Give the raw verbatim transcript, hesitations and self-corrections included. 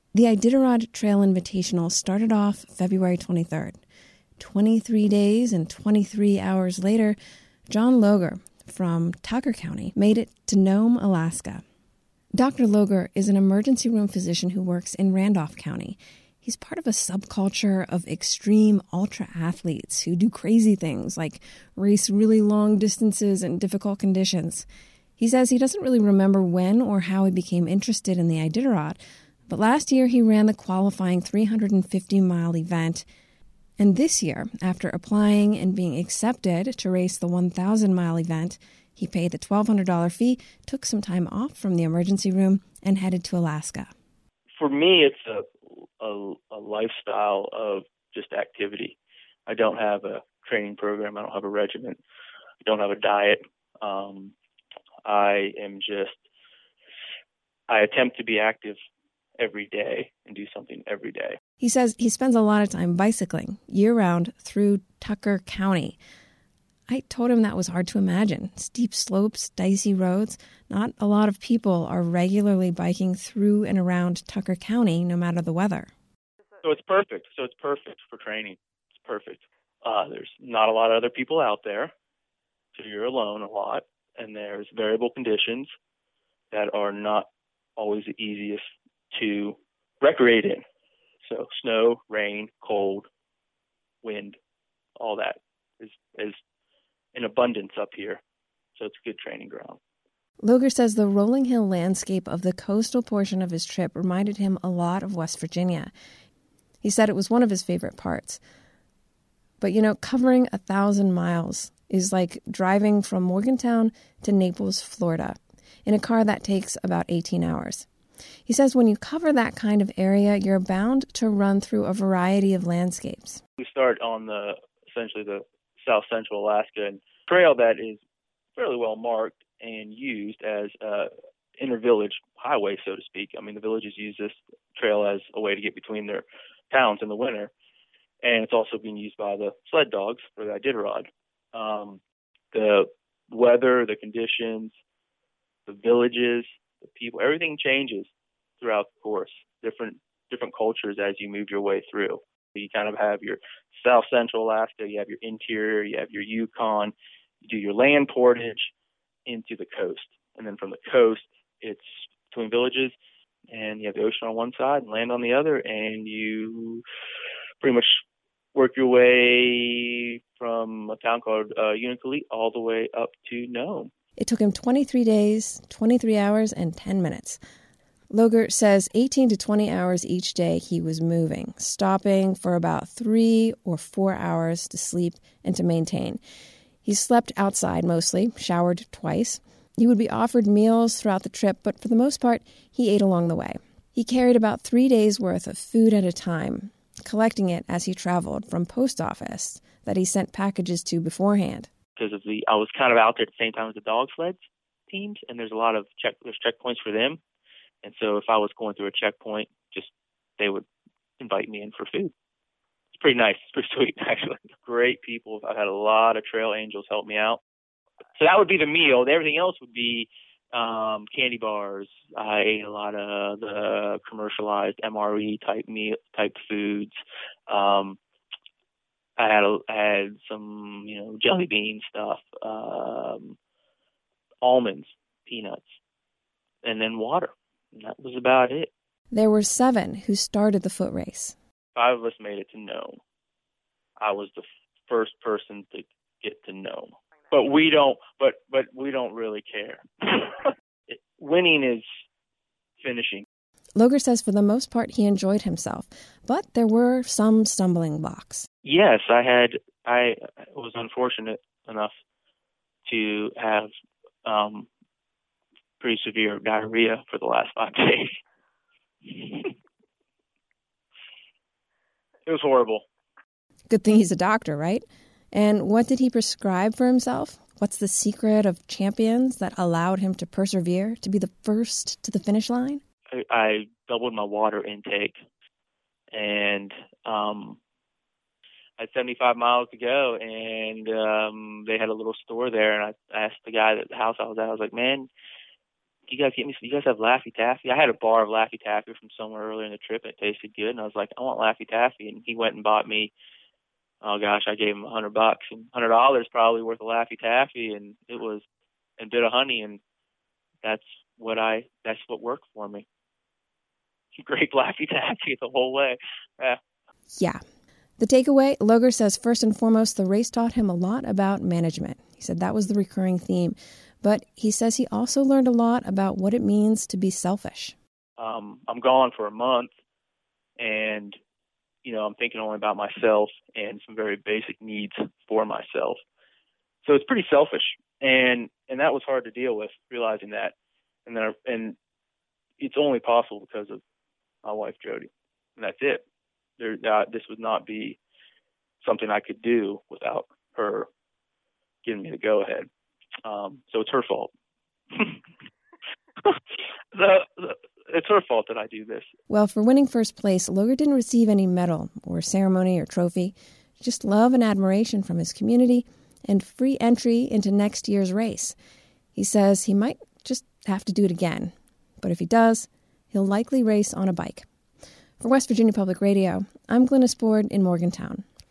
The Iditarod Trail Invitational started off February twenty-third. twenty-three days and twenty-three hours later, John Loger from Tucker County made it to Nome, Alaska. Doctor Loger is an emergency room physician who works in Randolph County. He's part of a subculture of extreme ultra-athletes who do crazy things like race really long distances in difficult conditions. He says he doesn't really remember when or how he became interested in the Iditarod, but last year he ran the qualifying three hundred fifty mile event. And this year, after applying and being accepted to race the one thousand mile event, he paid the twelve hundred dollars fee, took some time off from the emergency room, and headed to Alaska. For me, it's a, a, a lifestyle of just activity. I don't have a training program. I don't have a regimen. I don't have a diet. Um, I am just, I attempt to be active every day and do something every day. He says he spends a lot of time bicycling year-round through Tucker County. I told him that was hard to imagine. Steep slopes, dicey roads. Not a lot of people are regularly biking through and around Tucker County, no matter the weather. So it's perfect. So it's perfect for training. It's perfect. Uh, there's not a lot of other people out there, so you're alone a lot, and there's variable conditions that are not always the easiest to recreate in. So snow, rain, cold, wind, all that is, is in abundance up here. So it's a good training ground. Loger says the rolling hill landscape of the coastal portion of his trip reminded him a lot of West Virginia. He said it was one of his favorite parts. But, you know, covering a thousand miles is like driving from Morgantown to Naples, Florida, in a car that takes about eighteen hours. He says when you cover that kind of area, you're bound to run through a variety of landscapes. We start on the essentially the south central Alaska and trail that is fairly well marked and used as a inter-village highway, so to speak. I mean, the villages use this trail as a way to get between their towns in the winter, and it's also being used by the sled dogs for the Iditarod. Um, the weather, the conditions, the villages, the people, everything changes throughout the course. Different different cultures as you move your way through. You kind of have your south central Alaska, you have your interior, you have your Yukon, you do your land portage into the coast. And then from the coast, it's between villages, and you have the ocean on one side and land on the other, and you pretty much work your way from a town called uh, Unalakleet all the way up to Nome. It took him twenty-three days, twenty-three hours, and ten minutes. Loger says eighteen to twenty hours each day he was moving, stopping for about three or four hours to sleep and to maintain. He slept outside mostly, showered twice. He would be offered meals throughout the trip, but for the most part, he ate along the way. He carried about three days' worth of food at a time, collecting it as he traveled from post office that he sent packages to beforehand. Because of the, I was kind of out there at the same time as the dog sled teams, and there's a lot of check, there's checkpoints for them. And so if I was going through a checkpoint, just they would invite me in for food. It's pretty nice. It's pretty sweet, actually. Great people. I've had a lot of trail angels help me out. So that would be the meal. Everything else would be um, candy bars. I ate a lot of the commercialized M R E type meal type foods. Um, I had a, I had some, you know, jelly bean stuff, um, almonds, peanuts, and then water. And that was about it. There were seven who started the foot race. Five of us made it to Nome. I was the first person to get to Nome. But we don't. But but we don't really care. it, winning is finishing. Loger says for the most part he enjoyed himself, but there were some stumbling blocks. Yes, I had. I was unfortunate enough to have um, pretty severe diarrhea for the last five days. It was horrible. Good thing he's a doctor, right? And what did he prescribe for himself? What's the secret of champions that allowed him to persevere, to be the first to the finish line? I, I doubled my water intake, and um, I had seventy-five miles to go, and um, they had a little store there, and I asked the guy at the house I was at, I was like, man, you guys get me, you guys have Laffy Taffy? I had a bar of Laffy Taffy from somewhere earlier in the trip, and it tasted good. And I was like, I want Laffy Taffy. And he went and bought me, oh gosh, I gave him a hundred bucks and hundred dollars probably worth of Laffy Taffy. And it was a bit of honey. And that's what I, that's what worked for me. Great Laffy Taffy the whole way. Yeah. Yeah. The takeaway, Loger says first and foremost, the race taught him a lot about management. He said that was the recurring theme. But he says he also learned a lot about what it means to be selfish. Um, I'm gone for a month, and, you know, I'm thinking only about myself and some very basic needs for myself. So it's pretty selfish, and and that was hard to deal with, realizing that. And then, and it's only possible because of my wife, Jody, and that's it. There, uh, this would not be something I could do without her giving me the go-ahead. Um, so it's her fault. the, the, it's her fault that I do this. Well, for winning first place, Loger didn't receive any medal or ceremony or trophy, just love and admiration from his community and free entry into next year's race. He says he might just have to do it again, but if he does, he'll likely race on a bike. For West Virginia Public Radio, I'm Glynis Board in Morgantown.